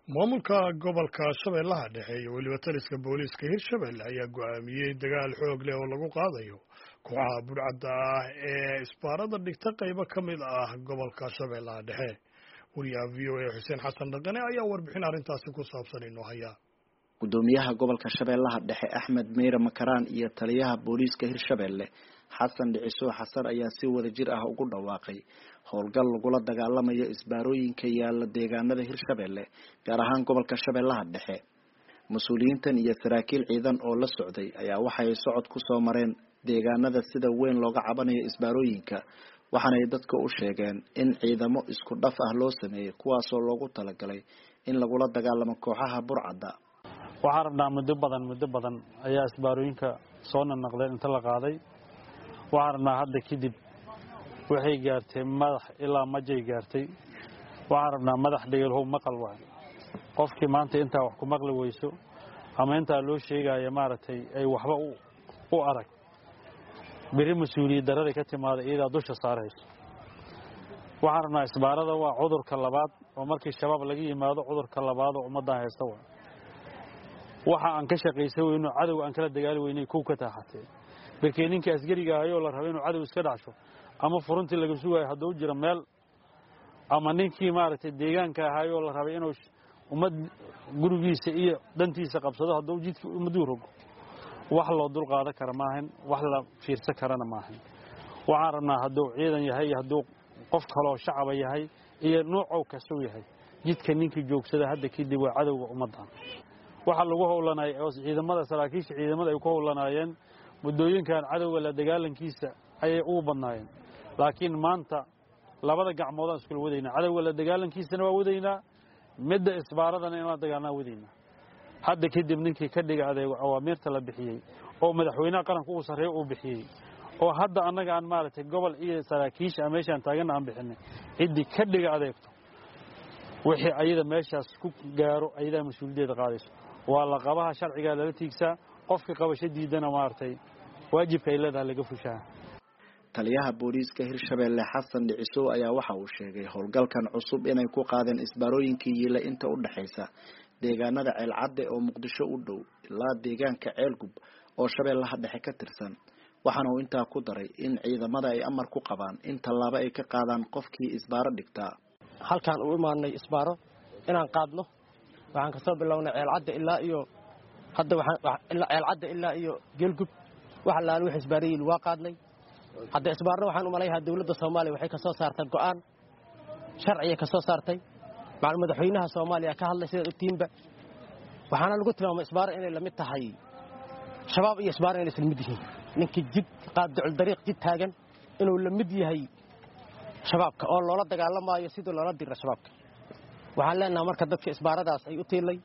maamulka gobolka Shabeellaha Dhexe iyo weliba taliska booliiska Hirshabelle ayaa go'aamiyay dagaal xoog leh oo lagu qaadayo kooxaha burcadda ah ee isbaarada dhigta qaybo ka mid ah gobolka Shabeellaha Dhexe. Wariyaha VOA Xuseen Xasan Dhaqane ayaa warbixin arrintaasi ku saabsan inoo haya. gudoomiyaha gobolka Shabeellaha Dhexe Axmed Meyre Makaraan iyo taliyaha booliiska Hirshabelle Xasan Dhiciso Xasan ayaa si wadajir ah ugu dhawaaqay howlgal lagula dagaalamayo isbaarooyinka yaala deegaanada Hirshabelle gaar ahaan gobolka Shabeellaha Dhexe. Mas'uuliyiintan iyo saraakiil ciidan oo la socday ayaa waxay socod ku soo mareen deegaanada sida weyn looga cabanayo isbaarooyinka waxaana ay dadka u sheegeen in ciidamo isku dhaf ah loo sameeyay kuwaas oo loogu talagalay in lagula dagaalamo kooxaha burcadda. waxaan rabnaa muddo badan ayaa isbaarooyinka soo naqdeen inta la qaaday. waxaan rabnaa hadda kadib waxay gaartay madax ilaa majay gaartay. waxaan rabnaa madax dhegelhow maqal waay qofkii maanta intaa wax ku maqli weyso ama intaa loo sheegaya maaragtay ay waxba u arag biri mas'uuliyad darada ka timaada iyada dusha saarayso. waxaan rabnaa isbaarada waa cudurka labaad oo markii shabaab laga yimaado cudurka labaad oo ummadda haysta waa waxa aan ka shaqeysay inuu cadow aan kala dagaali weynay ku ka taaxatay balkii ninka asgariga ayo la rabay inuu cadow iska dhacsho ama furuntii laga sugayo hadduu jiro meel ama ninkii maaragtay deegaanka ahaayoo la rabay inuu ummad gurigiisa iyo dantiisa qabsado hadduu jidkii ummadu rogo wax loo dul qaadan kara maahan wax la fiirsan karana maahan. waxaan rabnaa hadduu ciidan yahay hadduu qof kale oo shacab yahay iyo nooc kasta yahay jidka ninkii joogsada hadda kadib waa cadowga ummadda. waxa lagu howlanay oo ciidamada saraakiisha ciidamada ay ku howlanayeen muddooyinkan cadowga la dagaalankiisa ayay u badnaayeen laakiin maanta labada gacmood aan isku wadayna cadowga la dagaalankiisana waa wadaynaa midda isbaaradana in la dagaalnaa wadaynaa. hadda kadib ninkii ka dhiga adeego awaamirta la bixiyay oo madaxweynaha qaranka uu sareeyo uu bixiyay oo hadda anaga aan maaragtay gobol iyo saraakiisha meeshan taagan aan bixinay cidii ka dhiga adeegto wixii ayada meeshaas ku gaaro ayada mas'uuliyadda qaadayso waa la qabaha sharciga la tiigsaa qofka qabashadiidana maartay waajibka ay leedahay laga fushaa. taliyaha booliiska Hirshabelle Xasan Dhiciso ayaa waxa uu sheegay howlgalkan cusub inay ku qaadeen isbaarooyinkii yeela inta u dhaxaysa deegaanada Ceelcadde oo Muqdisho u dhow ilaa deegaanka Ceelgub oo Shabeellaha Dhexe ka tirsan waxaana uu intaa ku daray in ciidamada ay amar ku qabaan in tallaabo ay ka qaadaan qofkii isbaaro dhigta. halkaan u imaanay isbaaro inaan qaadno waxaan ka soo bilownay Ceelcadde ilaa iyo hadda Ceelcadde ilaa iyo Geelgub waxa la wixii isbaariyay waa qaadnay. hadda isbaarno waxaan u maleeyahay dawladda Soomaaliya waxay ka soo saartay go'aan sharci ka soo saartay madaxweynaha Soomaaliya ka hadlay sida tiimba waxaana lagu tilmaamay isbaaro inay la mid tahay shabaab iyo isbaaro inay isla mid yihiin ninkii jid qaadicul dariiq jid taagan inuu la mid yahay shabaabka oo loola dagaalamayo sidoo loola diro shabaabka. waxaan leenahay marka dadka isbaaradaas ay u tiilay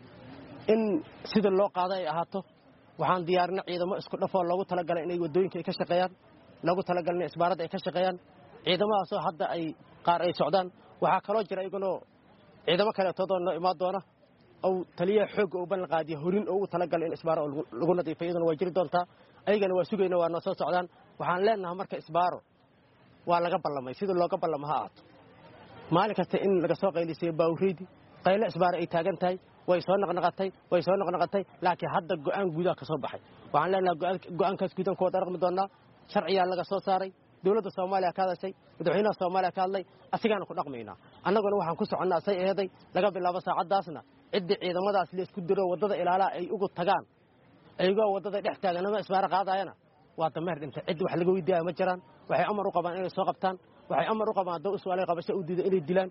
in sida loo qaaday ay ahaato waxaan diyaarinay ciidamo isku dhafoo loogu talagalay inay wadooyinka ay ka shaqeeyaan loogu talagalay in isbaarada ay ka shaqeeyaan ciidamadaas oo hadda ay qaar ay socdaan waxa kale oo jira iyagoo ciidamo kale toodoo noo imaan doona oo taliyaha xoog oo ban qaadiyo horin oo u talagalay in isbaaro lagu nadiifiyo waa jiri doontaa ayagana waa sugayna waa noo soo socdaan. waxaan leenahay marka isbaaro waa laga ballamay sida looga ballamo ha ahaato maalin kasta in laga soo qaylisay baawreedi qaylo isbaaro ay taagan tahay way soo noqnoqotay laakiin hadda go'aan gudaha ka soo baxay. waxaan leenahay go'aankaas gudan koo darqmi doonaa sharciga laga soo saaray dawladda Soomaaliya ka hadashay madaxweynaha Soomaaliya ka hadlay asigana ku dhaqmaynaa annaguna waxaan ku soconnaa say eeday laga bilaabo saacadaasna cidda ciidamadaas la isku diro wadada ilaalaa ay ugu tagaan ayagoo wadada dhex taaganama isbaaro qaadayana waa dameer dhintay cid wax laga weydiiyo ma jiraan. waxay amar u qabaan inay soo qabtaan waxay amar u qabaan dawladda Soomaaliya qabasho u diiday inay dilaan.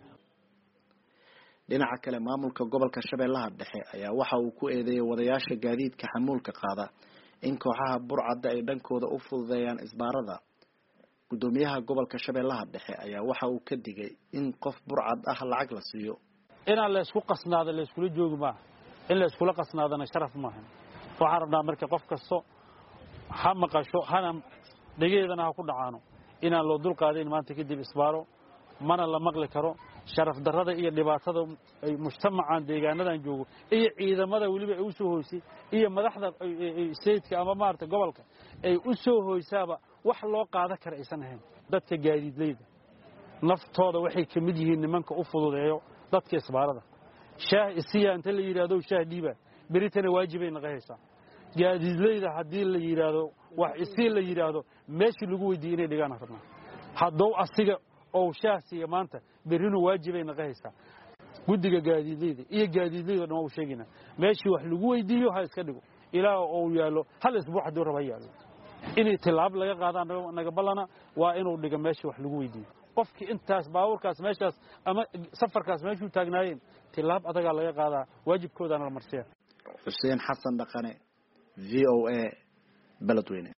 dhinaca kale maamulka gobolka Shabeellaha Dhexe ayaa waxa uu ku eedeeyay wadayaasha gaadiidka xamuulka qaada in kooxaha burcadda ay dhankooda u fududeeyaan isbaarada. gudoomiyaha gobolka Shabeellaha Dhexe ayaa waxa uu ka digay in qof burcad ah lacag la siiyo inaan la isku qasnaado la isku joogo ma in la isku qasnaadana sharaf ma aha. waxaan rabnaa markii qof kasto ha maqasho hana dhigeedana ha ku dhacaano inaan loo dul qaadin maanta kadib isbaaro mana la maqli karo sharaf darrada iyo dhibaatada ay mujtamacaan deegaanadan joogo iyo ciidamada waliba ay u soo hoysay iyo madaxda sayidka ama maarta gobolka ay u soo hoysaaba wax loo qaadan kara aysan ahayn. dadka gaadiidleyda naftooda waxay ka mid yihiin nimanka u fududeeyo dadka isbaarada shaah isiya inta la yiraahdo shaah dhiiba beritana waajibay naqaysaa gaadiidleyda hadii la yiraahdo wax isii la yiraahdo meeshii lagu weydiiyay inay dhigaan rabnaa haddoo asiga oo shaah siiya maanta berinu waajibay naqaysaa guddiga gaadiidleyda iyo gaadiidleyda dhan oo sheegina meeshii wax lagu weydiiyo ha iska dhigo ilaa oo yaalo hal isbuuc haduu raba yaalo inay tilaab laga qaadaan naga balana waa inuu dhiga meeshii wax lagu weydiiyo qofkii intaas baaburkaas meeshaas ama safarkaas meeshuu taagnaayeen tilaab adaga laga qaadaa waajibkoodana la marsiyaa Xuseen Xasan Dhaqane VOA Beledweyne